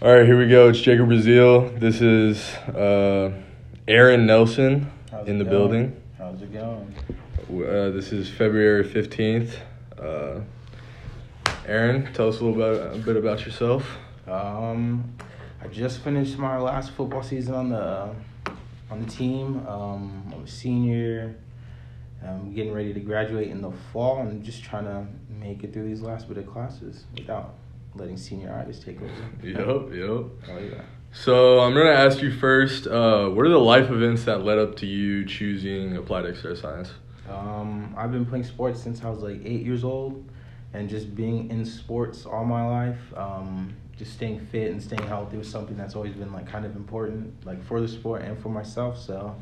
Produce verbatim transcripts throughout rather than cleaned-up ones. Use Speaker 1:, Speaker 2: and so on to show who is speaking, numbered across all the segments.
Speaker 1: All right, here we go. It's Jacob Brazil. This is uh, Aaron Nelson
Speaker 2: How's
Speaker 1: in the
Speaker 2: going?
Speaker 1: building.
Speaker 2: How's it going?
Speaker 1: Uh, this is February fifteenth. Uh, Aaron, tell us a little bit, a bit about yourself.
Speaker 2: Um, I just finished my last football season on the on the team. Um, I'm a senior. I'm getting ready to graduate in the fall. I'm just trying to make it through these last bit of classes without letting senioritis take over.
Speaker 1: Yep, yep.
Speaker 2: Oh yeah.
Speaker 1: So I'm going to ask you first, uh, what are the life events that led up to you choosing applied exercise science?
Speaker 2: Um, I've been playing sports since I was like eight years old, and just being in sports all my life. Um, just staying fit and staying healthy was something that's always been like kind of important, like for the sport and for myself. So,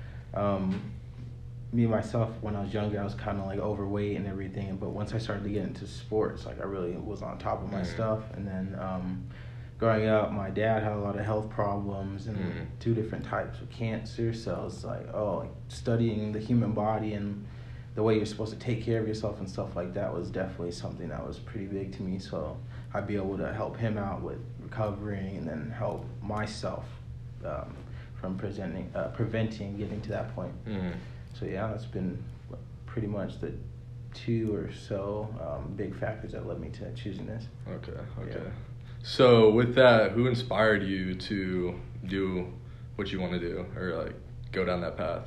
Speaker 2: um, me myself, when I was younger, I was kind of like overweight and everything. But once I started to get into sports, like I really was on top of my
Speaker 1: Mm.
Speaker 2: stuff. And then um, growing up, my dad had a lot of health problems and
Speaker 1: Mm.
Speaker 2: two different types of cancer. So I was like, oh, like studying the human body and the way you're supposed to take care of yourself and stuff like that was definitely something that was pretty big to me. So I'd be able to help him out with recovering and then help myself um, from presenting, uh, preventing getting to that point.
Speaker 1: Mm.
Speaker 2: So yeah, that's been pretty much the two or so um, big factors that led me to choosing this.
Speaker 1: Okay, okay.
Speaker 2: Yeah.
Speaker 1: So with that, who inspired you to do what you want to do or like go down that path?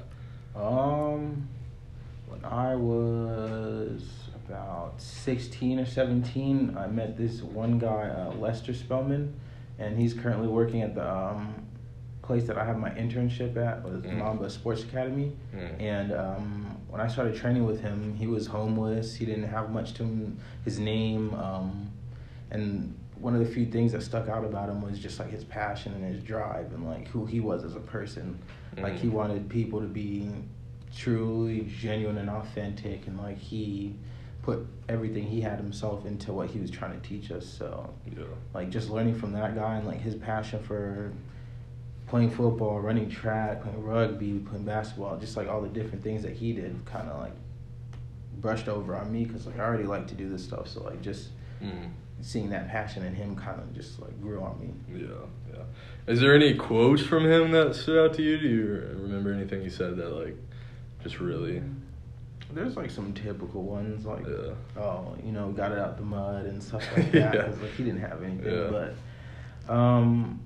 Speaker 2: Um, when I was about sixteen or seventeen, I met this one guy, uh, Lester Spellman, and he's currently working at the um, place that I have my internship at, was
Speaker 1: Mm.
Speaker 2: Mamba Sports Academy.
Speaker 1: Mm.
Speaker 2: And um, when I started training with him, he was homeless. He didn't have much to him, his name. Um, and one of the few things that stuck out about him was just like his passion and his drive and like who he was as a person.
Speaker 1: Mm.
Speaker 2: Like he wanted people to be truly genuine and authentic, and like he put everything he had himself into what he was trying to teach us. So
Speaker 1: Yeah.
Speaker 2: like just learning from that guy and like his passion for playing football, running track, playing rugby, playing basketball, just like all the different things that he did kind of like brushed over on me, because like I already like to do this stuff. So like just
Speaker 1: Mm.
Speaker 2: seeing that passion in him kind of just like grew on me.
Speaker 1: Yeah, yeah. Is there any quotes from him that stood out to you? Do you remember anything he said that like just really?
Speaker 2: There's like some typical ones like,
Speaker 1: Yeah.
Speaker 2: oh, you know, got it out the mud and stuff like that.
Speaker 1: Yeah.
Speaker 2: 'Cause like he didn't have anything,
Speaker 1: Yeah.
Speaker 2: but um,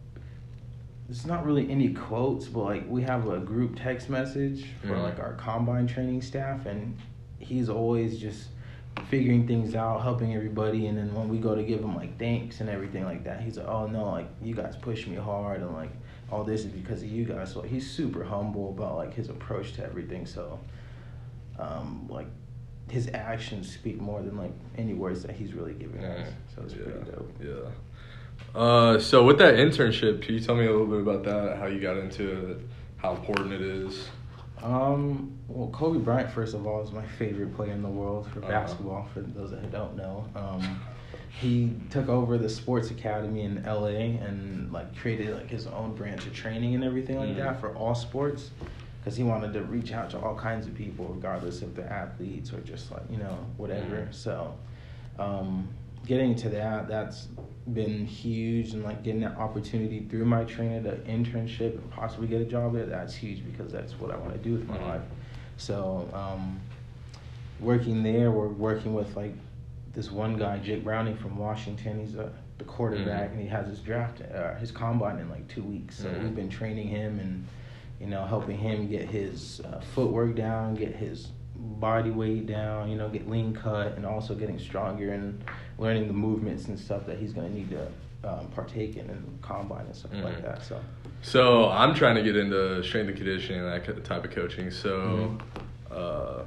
Speaker 2: it's not really any quotes, but like we have a group text message for
Speaker 1: Mm.
Speaker 2: like our combine training staff, and he's always just figuring things out, helping everybody. And then when we go to give him like thanks and everything like that, he's like, oh no, like you guys pushed me hard, and like all this is because of you guys. So he's super humble about like his approach to everything. So um, like his actions speak more than like any words that he's really giving us. So it's
Speaker 1: yeah.
Speaker 2: pretty dope.
Speaker 1: Yeah. Uh, so with that internship, can you tell me a little bit about that? How you got into it? How important it is?
Speaker 2: Um, well, Kobe Bryant, first of all, is my favorite player in the world for
Speaker 1: Uh-huh.
Speaker 2: basketball, for those that don't know. Um, he took over the sports academy in L A and like created like his own branch of training and everything like
Speaker 1: Mm.
Speaker 2: that for all sports, because he wanted to reach out to all kinds of people, regardless if they're athletes or just like, you know, whatever.
Speaker 1: Mm.
Speaker 2: So, um, getting to that, that's been huge, and like getting that opportunity through my training, the internship, and possibly get a job there, that's huge, because that's what I want to do with my
Speaker 1: Mhm.
Speaker 2: life. So um, working there, we're working with like this one guy, Jake Browning from Washington. He's a, the quarterback,
Speaker 1: Mhm.
Speaker 2: and he has his draft, uh, his combine in like two weeks. So
Speaker 1: Mhm.
Speaker 2: we've been training him and, you know, helping him get his uh, footwork down, get his body weight down, you know, get lean cut, and also getting stronger and learning the movements and stuff that he's going to need to um, partake in in combine and stuff
Speaker 1: Mhm.
Speaker 2: like that. So
Speaker 1: So I'm trying to get into strength and conditioning and that ki- type of coaching. So, uh,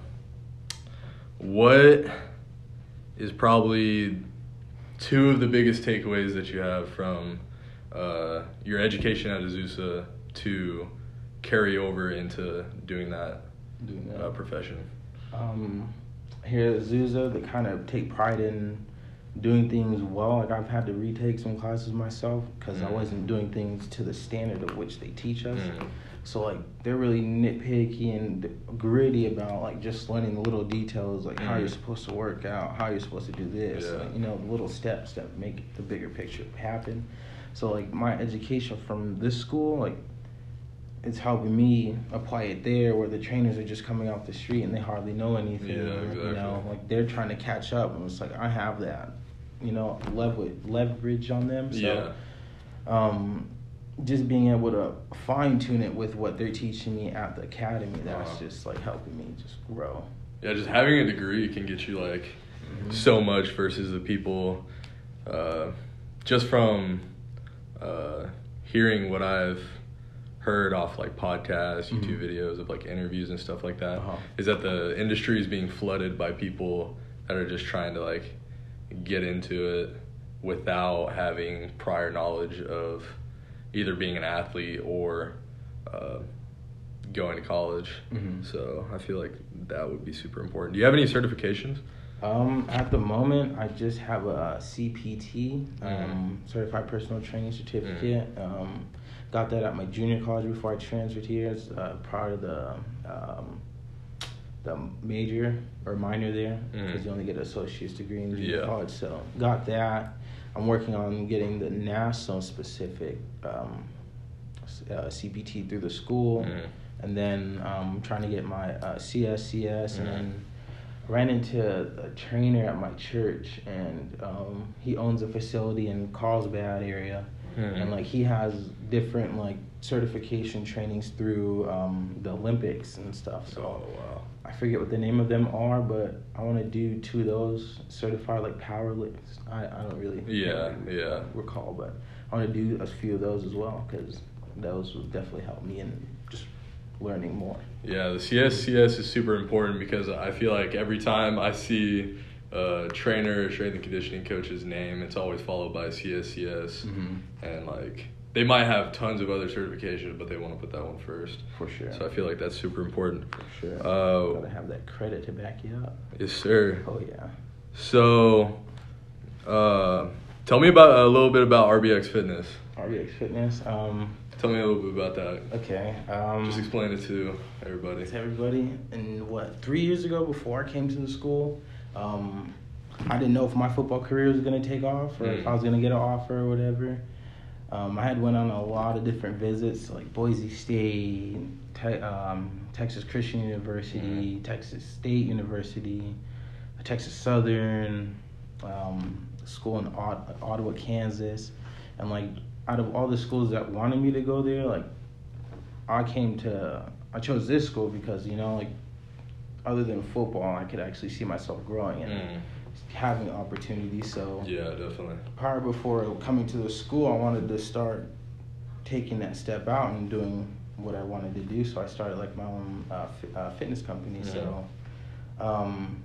Speaker 1: what is probably two of the biggest takeaways that you have from uh, your education at Azusa to carry over into doing that
Speaker 2: doing that.
Speaker 1: uh, profession?
Speaker 2: Um, here at Azusa, they kind of take pride in doing things well. Like I've had to retake some classes myself because
Speaker 1: mm.
Speaker 2: I wasn't doing things to the standard of which they teach us.
Speaker 1: Mm.
Speaker 2: So like they're really nitpicky and gritty about like just learning the little details, like mm. how you're supposed to work out, how you're supposed to do this,
Speaker 1: yeah.
Speaker 2: like, you know, the little steps that make the bigger picture happen. So like my education from this school, like it's helping me apply it there, where the trainers are just coming off the street and they hardly know anything.
Speaker 1: Yeah, exactly.
Speaker 2: You know, like they're trying to catch up, and it's like I have that, you know, leverage leverage on them. So,
Speaker 1: yeah.
Speaker 2: Um, just being able to fine tune it with what they're teaching me at the academy, that's wow. just like helping me just grow.
Speaker 1: Yeah, just having a degree can get you like mm-hmm. so much versus the people. Uh, just from uh, hearing what I've heard off like podcasts, YouTube mm-hmm. videos of like interviews and stuff like that, uh-huh. is that the industry is being flooded by people that are just trying to like get into it without having prior knowledge of either being an athlete or uh, going to college. Mm-hmm. So I feel like that would be super important. Do you have any certifications?
Speaker 2: Um, at the moment, I just have a C P T, um, mm-hmm. Certified Personal Training Certificate. Mm-hmm. Um, got that at my junior college before I transferred here as uh, part of the um, the major or minor there, because mm-hmm. you only get an associate's degree in junior yeah. college. So got that. I'm working on getting the national specific um, uh, C P T through the school, mm-hmm. and then um, trying to get my uh, C S C S, mm-hmm. and then ran into a trainer at my church, and um, he owns a facility in Carlsbad area, mm-hmm. and like he has different like certification trainings through um, the Olympics and stuff. So
Speaker 1: oh, wow.
Speaker 2: I forget what the name of them are, but I want to do two of those certified like power lifts. I, I don't really
Speaker 1: yeah
Speaker 2: really
Speaker 1: yeah
Speaker 2: recall, but I want to do a few of those as well, because those will definitely help me in just learning more.
Speaker 1: Yeah, the C S C S is super important, because I feel like every time I see a trainer, strength and conditioning coach's name, it's always followed by C S C S, mm-hmm. and like they might have tons of other certifications, but they want to put that one first.
Speaker 2: For sure.
Speaker 1: So I feel like that's super important.
Speaker 2: For sure.
Speaker 1: Uh,
Speaker 2: Gotta have that credit to back you up.
Speaker 1: Yes, sir.
Speaker 2: Oh yeah.
Speaker 1: So, uh, tell me about a little bit about R B X Fitness.
Speaker 2: R B X Fitness. Um,
Speaker 1: Tell me a little bit about that.
Speaker 2: Okay. Um,
Speaker 1: Just explain it to everybody.
Speaker 2: To everybody. And what, three years ago, before I came to the school, um, I didn't know if my football career was going to take off, or mm. if I was going to get an offer or whatever. Um, I had went on a lot of different visits, like Boise State, te- um, Texas Christian University, mm. Texas State University, Texas Southern, um, school in Ott- Ottawa, Kansas, and like out of all the schools that wanted me to go there, like I came to, I chose this school because, you know, like other than football, I could actually see myself growing and mm. having opportunities. So
Speaker 1: yeah, definitely.
Speaker 2: Prior before coming to the school, I wanted to start taking that step out and doing what I wanted to do. So I started like my own uh, f- uh, fitness company. Mm. So um,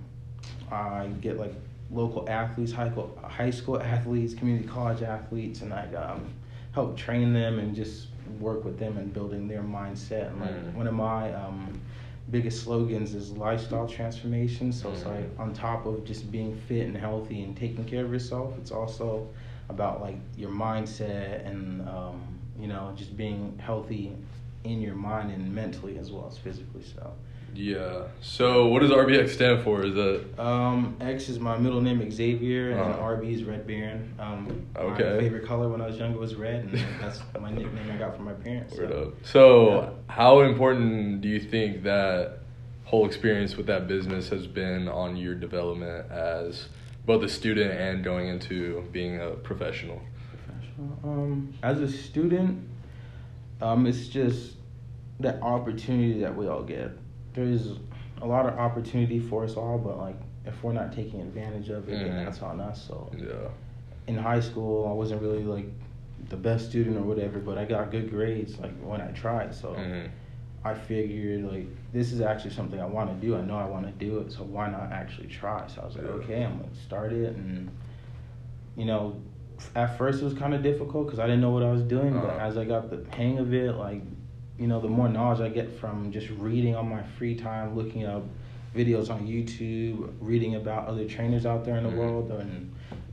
Speaker 2: I get like local athletes, high school, high school athletes, community college athletes, and I um, help train them and just work with them and building their mindset. And like mm. one of my um, biggest slogans is lifestyle transformation. So mm. it's like on top of just being fit and healthy and taking care of yourself, it's also about like your mindset and um, you know, just being healthy in your mind and mentally as well as physically. So.
Speaker 1: Yeah. So what does R B X stand for? Is that
Speaker 2: um X is my middle name, Xavier, and
Speaker 1: uh-huh.
Speaker 2: then R B is Red Baron. Um
Speaker 1: okay.
Speaker 2: My favorite color when I was younger was red, and that's my nickname I got from my parents.
Speaker 1: Word
Speaker 2: so.
Speaker 1: up. So yeah. How important do you think that whole experience with that business has been on your development as both a student and going into being a professional?
Speaker 2: Professional. Um, as a student, um, it's just that opportunity that we all get. There's a lot of opportunity for us all, but like if we're not taking advantage of it, mm-hmm. then that's on us. So
Speaker 1: yeah.
Speaker 2: In high school, I wasn't really like the best student or whatever, but I got good grades like when I tried. So mm-hmm. I figured like this is actually something I want to do. I know I want to do it, so why not actually try? So I was like, yeah. okay, I'm gonna start it. And you know, at first it was kind of difficult because I didn't know what I was doing, uh-huh. but as I got the hang of it, like. You know, the more knowledge I get from just reading on my free time, looking up videos on YouTube, reading about other trainers out there in the mm-hmm. world, and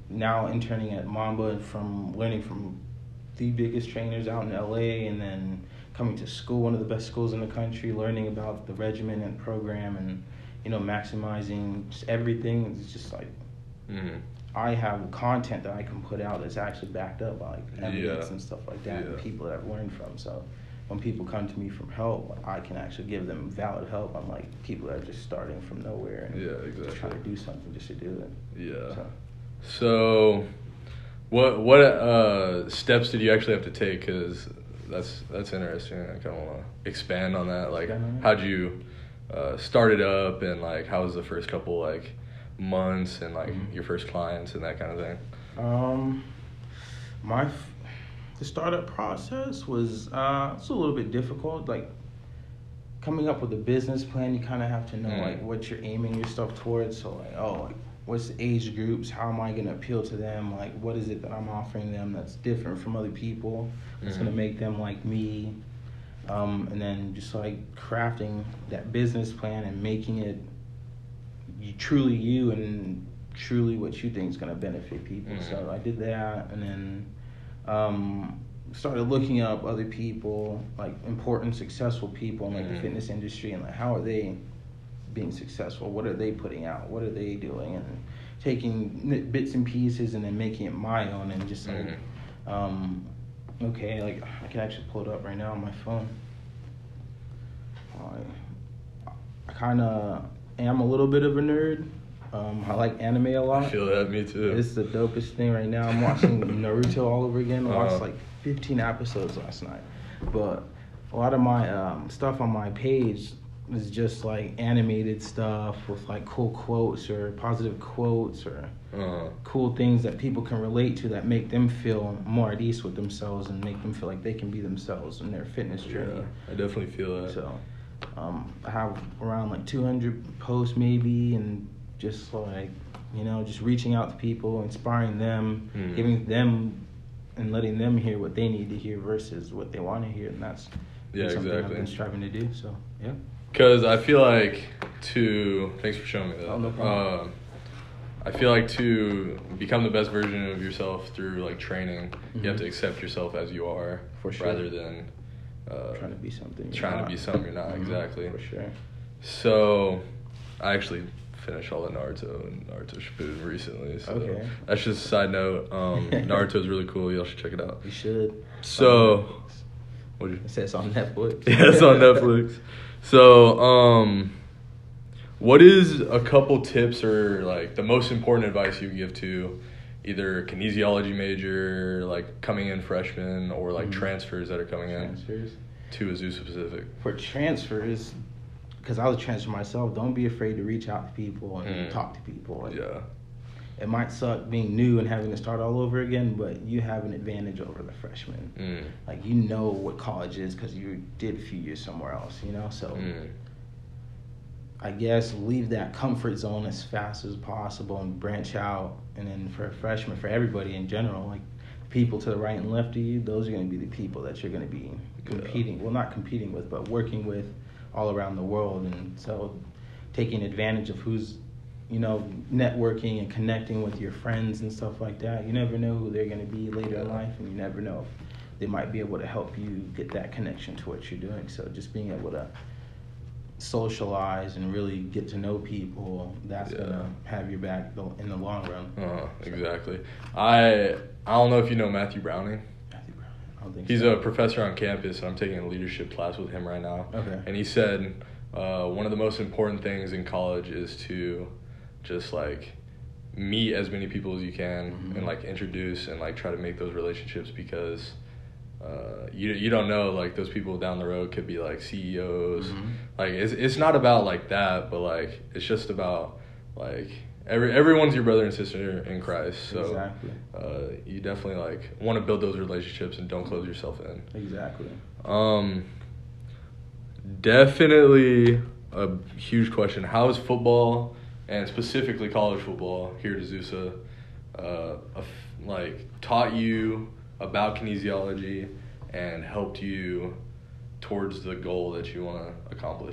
Speaker 2: now interning at Mamba from learning from the biggest trainers out in L A, and then coming to school, one of the best schools in the country, learning about the regimen and program, and you know, maximizing just everything. It's just like
Speaker 1: mm-hmm.
Speaker 2: I have content that I can put out that's actually backed up by like evidence
Speaker 1: yeah.
Speaker 2: and stuff like that,
Speaker 1: yeah.
Speaker 2: and people that I've learned from. So when people come to me from help, I can actually give them valid help. Unlike people that are just starting from nowhere and
Speaker 1: yeah, exactly.
Speaker 2: just trying to do something just to do it.
Speaker 1: Yeah.
Speaker 2: So,
Speaker 1: so what what uh, steps did you actually have to take? Because that's that's interesting. I kind of want to expand on that. Like,
Speaker 2: mm-hmm.
Speaker 1: how'd you uh, start it up, and like how was the first couple like months, and like
Speaker 2: mm-hmm.
Speaker 1: your first clients and that kind of thing?
Speaker 2: Um, my f- the startup process was uh it's a little bit difficult. Like coming up with a business plan, you kind of have to know
Speaker 1: mm.
Speaker 2: like what you're aiming your stuff towards. So like, oh, like what's the age groups? How am I gonna appeal to them? Like, what is it that I'm offering them that's different from other people? That's
Speaker 1: mm-hmm.
Speaker 2: gonna make them like me. Um, and then just like crafting that business plan and making it you, truly you and truly what you think is gonna benefit people.
Speaker 1: mm-hmm.
Speaker 2: So I did that, and then um, started looking up other people, like important, successful people in like
Speaker 1: mm-hmm.
Speaker 2: the fitness industry, and like how are they being successful? What are they putting out? What are they doing? And taking bits and pieces and then making it my own, and just like,
Speaker 1: mm-hmm.
Speaker 2: um, okay, like I can actually pull it up right now on my phone. I, I kind of am a little bit of a nerd. Um, I like anime a lot.
Speaker 1: I feel that, me too.
Speaker 2: It's the dopest thing right now. I'm watching Naruto all over again. I watched
Speaker 1: uh,
Speaker 2: like fifteen episodes last night. But a lot of my um, stuff on my page is just like animated stuff with like cool quotes or positive quotes or
Speaker 1: uh,
Speaker 2: cool things that people can relate to that make them feel more at ease with themselves and make them feel like they can be themselves in their fitness journey.
Speaker 1: yeah, I definitely feel that.
Speaker 2: So um, I have around like two hundred posts maybe, and just like, you know, just reaching out to people, inspiring them,
Speaker 1: mm.
Speaker 2: giving them and letting them hear what they need to hear versus what they want to hear. And that's
Speaker 1: yeah,
Speaker 2: something
Speaker 1: exactly.
Speaker 2: I've been striving to do. So, yeah.
Speaker 1: Because I feel like to, thanks for showing me that.
Speaker 2: Oh, no problem.
Speaker 1: Um, I feel like to become the best version of yourself through like training,
Speaker 2: mm-hmm.
Speaker 1: you have to accept yourself as you are,
Speaker 2: for sure.
Speaker 1: rather than uh,
Speaker 2: trying to be something.
Speaker 1: Trying
Speaker 2: not.
Speaker 1: to be something you're not. Mm-hmm. Exactly.
Speaker 2: For sure.
Speaker 1: So, I actually finished all the Naruto and Naruto Shippuden recently. So
Speaker 2: okay.
Speaker 1: That's just a side note. Um, Naruto's really cool. Y'all should check it out.
Speaker 2: You should.
Speaker 1: So, what you?
Speaker 2: It says on Netflix.
Speaker 1: Yeah, it's on Netflix. So, um, what is a couple tips or like the most important advice you give to either a kinesiology major, like coming in freshmen, or like mm-hmm. transfers that are coming
Speaker 2: transfers.
Speaker 1: in to Azusa Pacific?
Speaker 2: For transfers, because I was a transfer myself, don't be afraid to reach out to people and mm. talk to people. Like,
Speaker 1: yeah.
Speaker 2: It might suck being new and having to start all over again, but you have an advantage over the freshmen.
Speaker 1: Mm.
Speaker 2: Like, you know what college is because you did a few years somewhere else, you know? So,
Speaker 1: mm.
Speaker 2: I guess leave that comfort zone as fast as possible and branch out. And then for a freshman, for everybody in general, like, people to the right and left of you, those are going to be the people that you're going to be competing, yeah. well, not competing with, but working with all around the world. And so taking advantage of who's, you know, networking and connecting with your friends and stuff like that. You never know who they're going to be later in life, and you never know if they might be able to help you get that connection to what you're doing. So just being able to socialize and really get to know people, that's yeah. going to have your back in the long run.
Speaker 1: Uh, exactly. I I don't know if you know Matthew Browning.
Speaker 2: Matthew Browning. I don't think
Speaker 1: He's
Speaker 2: so.
Speaker 1: a professor on campus, and I'm taking a leadership class with him right now.
Speaker 2: Okay.
Speaker 1: And he said uh, one of the most important things in college is to just like meet as many people as you can mm-hmm. and like introduce and like try to make those relationships, because uh, you you don't know, like those people down the road could be like C E Os. Mm-hmm. Like it's it's not about like that, but like it's just about like every everyone's your brother and sister in Christ. So
Speaker 2: exactly.
Speaker 1: uh, you definitely like want to build those relationships and don't close yourself in.
Speaker 2: Exactly. Um,
Speaker 1: definitely a huge question. How is football, and specifically college football here at Azusa, uh, like taught you about kinesiology and helped you towards the goal that you want to accomplish?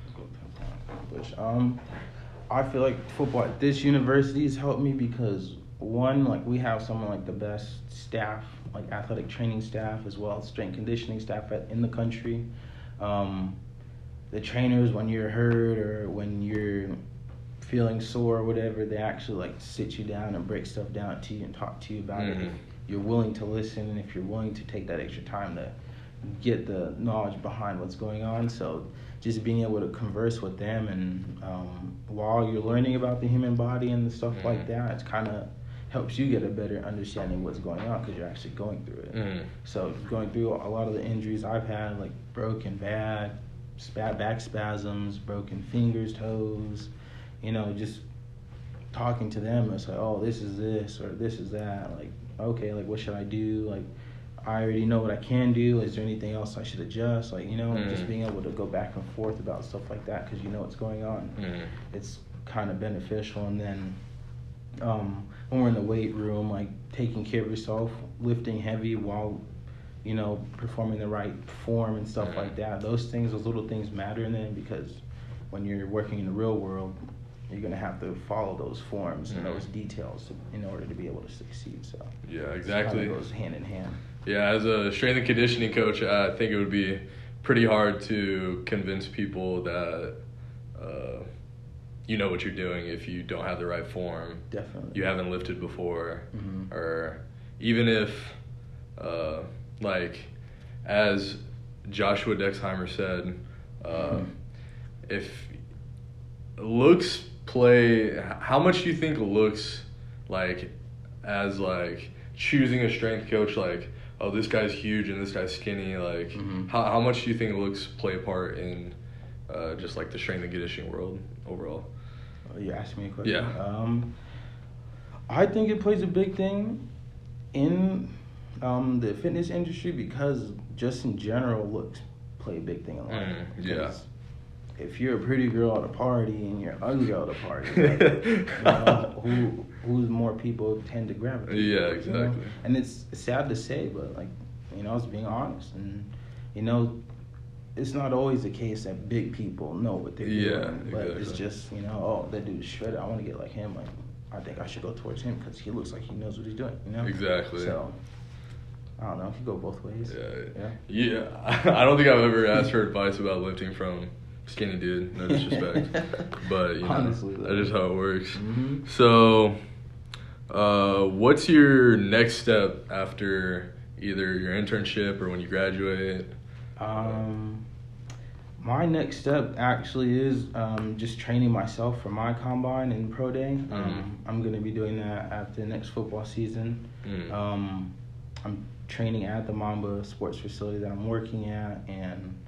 Speaker 2: Um, I feel like football at this university has helped me because one, like we have some of like the best staff, like athletic training staff as well as strength conditioning staff at, in the country. Um, the trainers, when you're hurt or when you're feeling sore or whatever, they actually like sit you down and break stuff down to you and talk to you about
Speaker 1: mm-hmm.
Speaker 2: it. If you're willing to listen and if you're willing to take that extra time to get the knowledge behind what's going on. So just being able to converse with them and um, while you're learning about the human body and stuff mm-hmm. like that, it's kind of helps you get a better understanding of what's going on because you're actually going through it. Mm-hmm. So going through a lot of the injuries I've had, like broken back, back spasms, broken fingers, toes, you know, just talking to them, it's like, oh, this is this or this is that. Like, okay, like what should I do? Like, I already know what I can do. Is there anything else I should adjust? Like, you know, mm. just being able to go back and forth about stuff like that because you know what's going on. Mm. It's kind of beneficial. And then um, when we're in the weight room, like taking care of yourself, lifting heavy while, you know, performing the right form and stuff mm. like that. Those things, those little things matter in then because when you're working in the real world, you're going to have to follow those forms mm. and those details to, in order to be able to succeed. So
Speaker 1: yeah, exactly.
Speaker 2: It goes hand in hand.
Speaker 1: Yeah, as a strength and conditioning coach, I think it would be pretty hard to convince people that uh, you know what you're doing if you don't have the right form.
Speaker 2: Definitely.
Speaker 1: You haven't lifted before.
Speaker 2: Mm-hmm.
Speaker 1: Or even if, uh, like, as Joshua Dexheimer said, uh, mm-hmm. if looks play, how much do you think looks, like, as, like, choosing a strength coach, like, oh, this guy's huge and this guy's skinny, like, mm-hmm. how how much do you think looks play a part in uh, just, like, the strength and conditioning world overall?
Speaker 2: Oh, you asked me a question?
Speaker 1: Yeah.
Speaker 2: Um, I think it plays a big thing in um, the fitness industry because just in general, looks play a big thing in life.
Speaker 1: Mm, yeah.
Speaker 2: If you're a pretty girl at a party and you're ugly at a party, like, you know, who who's more people tend to gravitate?
Speaker 1: Yeah,
Speaker 2: towards,
Speaker 1: exactly.
Speaker 2: You know? And it's sad to say, but like, you know, it's being honest, and you know, it's not always the case that big people know what they're
Speaker 1: yeah,
Speaker 2: doing, but
Speaker 1: exactly.
Speaker 2: it's just, you know, oh, that dude's shredded. I want to get like him. Like, I think I should go towards him because he looks like he knows what he's doing. You know?
Speaker 1: Exactly.
Speaker 2: So. I don't know. It could go both ways.
Speaker 1: Yeah. Yeah. Yeah. I don't think I've ever asked for advice about lifting from skinny dude. No disrespect. But, you know, honestly, that's just how it works.
Speaker 2: Mm-hmm.
Speaker 1: So, uh, what's your next step after either your internship or when you graduate?
Speaker 2: Um, my next step actually is um, just training myself for my combine and pro day. Mm-hmm. Um, I'm going to be doing that after next football season. Mm-hmm. Um, I'm training at the Mamba sports facility that I'm working at, and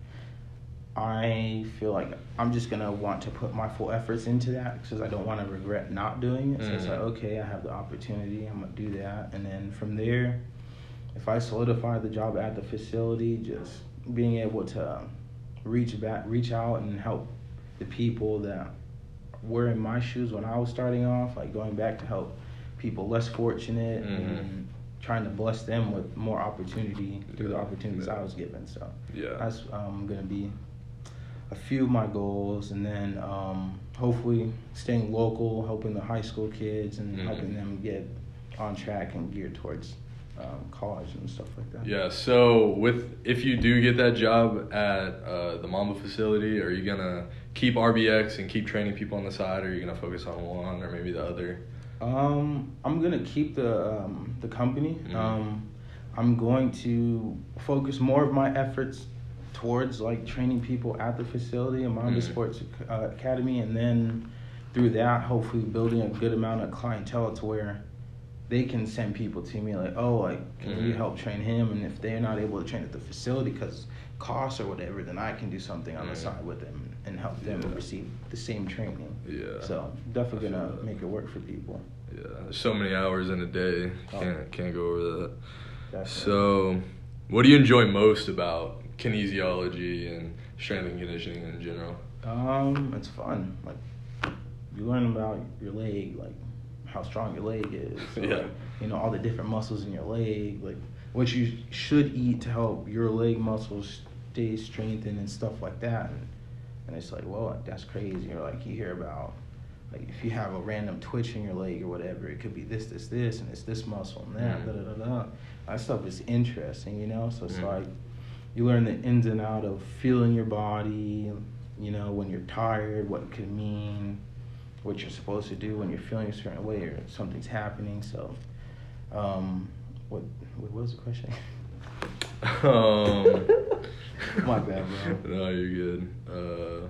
Speaker 2: I feel like I'm just going to want to put my full efforts into that because I don't want to regret not doing it. So mm-hmm. it's like, okay, I have the opportunity, I'm going to do that. And then from there, if I solidify the job at the facility, just being able to reach back, reach out and help the people that were in my shoes when I was starting off, like going back to help people less fortunate mm-hmm. and trying to bless them with more opportunity through the opportunities yeah. I was given. So
Speaker 1: yeah.
Speaker 2: that's um, going to be a few of my goals. And then um, hopefully staying local, helping the high school kids and mm-hmm. helping them get on track and geared towards um, college and stuff like that.
Speaker 1: Yeah, so with if you do get that job at uh, the Mamba facility, are you going to keep R B X and keep training people on the side, or are you going to focus on one or maybe the other?
Speaker 2: Um, I'm gonna keep the um, the company.
Speaker 1: Mm-hmm.
Speaker 2: Um, I'm going to focus more of my efforts towards like training people at the facility and Mamba mm-hmm. Sports uh, Academy, and then through that, hopefully building a good amount of clientele to where they can send people to me like, oh, like can mm-hmm. you help train him? And if they're not able to train at the facility because costs or whatever, then I can do something on mm-hmm. the side with them and help them yeah. receive the same training.
Speaker 1: Yeah.
Speaker 2: So definitely gonna that. make it work for people.
Speaker 1: Yeah, there's so many hours in a day. Can't oh. can't go over that.
Speaker 2: Definitely.
Speaker 1: So, what do you enjoy most about kinesiology and strength and conditioning in general?
Speaker 2: Um, it's fun. Like you learn about your leg, like how strong your leg is. So,
Speaker 1: yeah.
Speaker 2: Like, you know, all the different muscles in your leg, like what you should eat to help your leg muscles stay strengthened and stuff like that. And, and it's like, well, that's crazy. Or like you hear about like if you have a random twitch in your leg or whatever, it could be this, this, this, and it's this muscle and that, da da da da. That stuff is interesting, you know. So it's
Speaker 1: Mm.
Speaker 2: like you learn the ins and out of feeling your body, you know, when you're tired, what it could mean, what you're supposed to do when you're feeling a certain way or something's happening. So, um, what what was the question?
Speaker 1: Um,
Speaker 2: My bad, bro.
Speaker 1: No, you're good. Uh,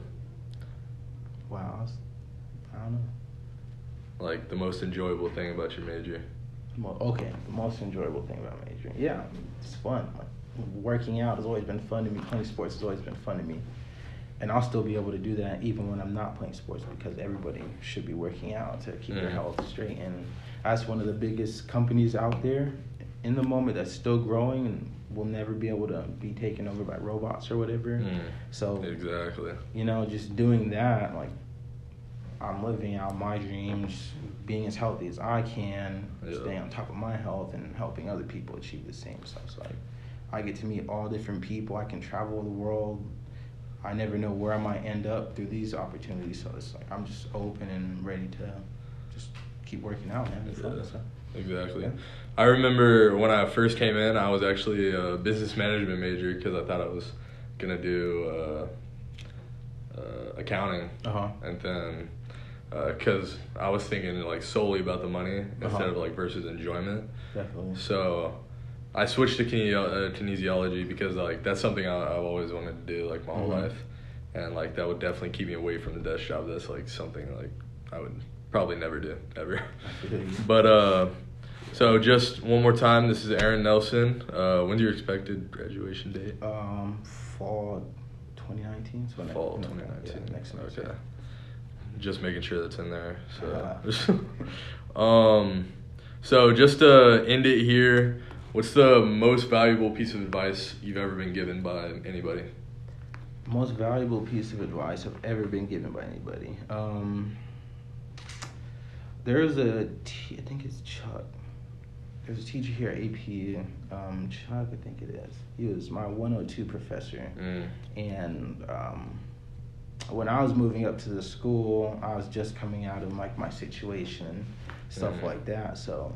Speaker 2: Wow, I, was, I don't know.
Speaker 1: like the most enjoyable thing about your major.
Speaker 2: Mo- Okay, the most enjoyable thing about majoring, yeah, it's fun. Like working out has always been fun to me. Playing sports has always been fun to me, and I'll still be able to do that even when I'm not playing sports because everybody should be working out to keep their
Speaker 1: Mm.
Speaker 2: health straight. And that's one of the biggest companies out there in the moment that's still growing and will never be able to be taken over by robots or whatever.
Speaker 1: Mm.
Speaker 2: So
Speaker 1: Exactly.
Speaker 2: you know, just doing that, like, I'm living out my dreams, being as healthy as I can,
Speaker 1: Yeah.
Speaker 2: staying on top of my health, and helping other people achieve the same stuff. So, like, I get to meet all different people. I can travel the world. I never know where I might end up through these opportunities. So it's like I'm just open and ready to just keep working out, man. It's fun,
Speaker 1: Yeah.
Speaker 2: so.
Speaker 1: Exactly.
Speaker 2: Yeah.
Speaker 1: I remember when I first came in, I was actually a business management major because I thought I was gonna do uh, uh, accounting,
Speaker 2: Uh-huh.
Speaker 1: and then because I was thinking like solely about the money instead
Speaker 2: Uh-huh.
Speaker 1: of like versus enjoyment.
Speaker 2: Definitely.
Speaker 1: So I switched to kine- uh, kinesiology because like that's something I, I've always wanted to do like my whole
Speaker 2: Mhm.
Speaker 1: life, and like that would definitely keep me away from the desk job. That's like something like I would probably never do ever.
Speaker 2: I feel you.
Speaker 1: But uh, so just one more time, this is Aaron Nelson. Uh, when's your expected graduation date?
Speaker 2: Um, fall twenty nineteen. So ne-
Speaker 1: Fall
Speaker 2: no,
Speaker 1: twenty nineteen.
Speaker 2: Yeah, next semester.
Speaker 1: Okay. Just making sure that's in there.
Speaker 2: Uh-huh.
Speaker 1: So, um, so just to end it here, what's the most valuable piece of advice you've ever been given by anybody?
Speaker 2: Most valuable piece of advice I've ever been given by anybody. Um, there's a, t- I think it's Chuck. There's a teacher here at A P. Um, Chuck, I think it is. He was my one oh two professor.
Speaker 1: Mm.
Speaker 2: And um, when I was moving up to the school, I was just coming out of like my situation, stuff
Speaker 1: Mhm.
Speaker 2: like that. So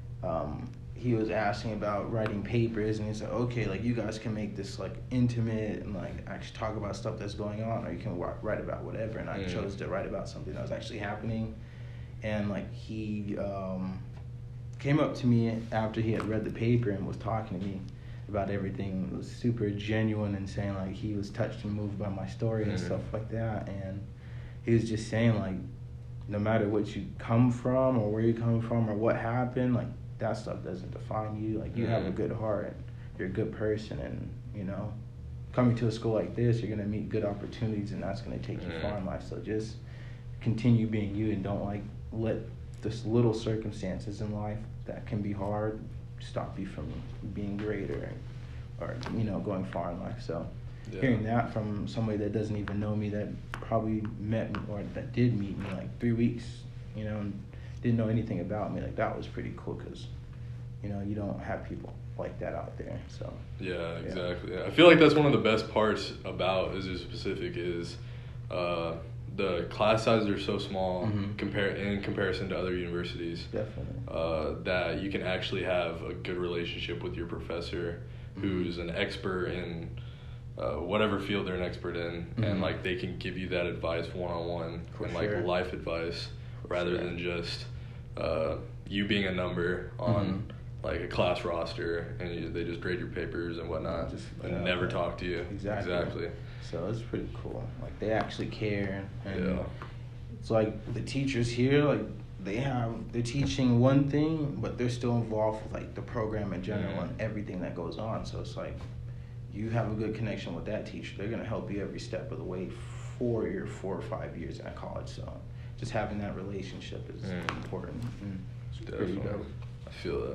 Speaker 2: um, he was asking about writing papers, and he said, okay, like you guys can make this like intimate and like actually talk about stuff that's going on, or you can wa- write about whatever. And I
Speaker 1: Mhm.
Speaker 2: chose to write about something that was actually happening. And like he um, came up to me after he had read the paper and was talking to me about everything. It was super genuine and saying like he was touched and moved by my story and
Speaker 1: Mhm.
Speaker 2: stuff like that. And he was just saying like no matter what you come from or where you come from or what happened, like that stuff doesn't define you. Like you have a
Speaker 1: Mhm.
Speaker 2: good heart, you're a good person, and you know, coming to a school like this, you're gonna meet good opportunities, and that's gonna take you
Speaker 1: Mhm.
Speaker 2: far in life. So just continue being you and don't like let this little circumstances in life that can be hard stop you from being great or, or you know, going far in life. So
Speaker 1: Yeah.
Speaker 2: hearing that from somebody that doesn't even know me, that probably met me or that did meet me like three weeks, you know, and didn't know anything about me, like that was pretty cool because, you know, you don't have people like that out there. So
Speaker 1: Yeah, exactly. I feel like that's one of the best parts about Azusa Pacific is uh, the class sizes are so small
Speaker 2: Mhm.
Speaker 1: compare in comparison to other universities.
Speaker 2: definitely.
Speaker 1: Uh, that you can actually have a good relationship with your professor,
Speaker 2: Mhm.
Speaker 1: who's an expert in uh, whatever field they're an expert in,
Speaker 2: Mhm.
Speaker 1: and like they can give you that advice one on one
Speaker 2: For
Speaker 1: and
Speaker 2: sure.
Speaker 1: like life advice, rather
Speaker 2: sure.
Speaker 1: than just uh, you being a number on
Speaker 2: Mhm.
Speaker 1: like a class roster, and you, they just grade your papers and whatnot,
Speaker 2: Just,
Speaker 1: and
Speaker 2: yeah,
Speaker 1: never
Speaker 2: yeah.
Speaker 1: talk to you.
Speaker 2: Exactly.
Speaker 1: Exactly.
Speaker 2: So it's pretty cool. Like they actually care. And
Speaker 1: Yeah.
Speaker 2: it's like the teachers here, like they have, they're teaching one thing, but they're still involved with like the program in general
Speaker 1: Mhm.
Speaker 2: and everything that goes on. So it's like you have a good connection with that teacher. They're gonna help you every step of the way for your four or five years at college. So just having that relationship is
Speaker 1: Mm.
Speaker 2: important. And it's pretty
Speaker 1: Definitely.
Speaker 2: dope.
Speaker 1: I feel that.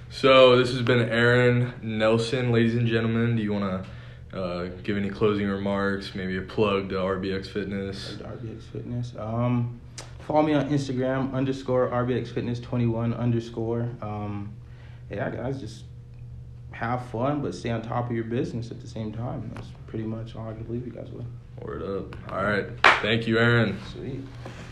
Speaker 1: So this has been Aaron Nelson, ladies and gentlemen. Do you want to uh, give any closing remarks? Maybe a plug to R B X Fitness.
Speaker 2: R B X Fitness. Um, follow me on Instagram underscore R B X Fitness twenty-one underscore. Um, yeah, guys, just have fun, but stay on top of your business at the same time. That's pretty much all I can believe you guys will.
Speaker 1: Word up. All right. Thank you, Aaron.
Speaker 2: Sweet.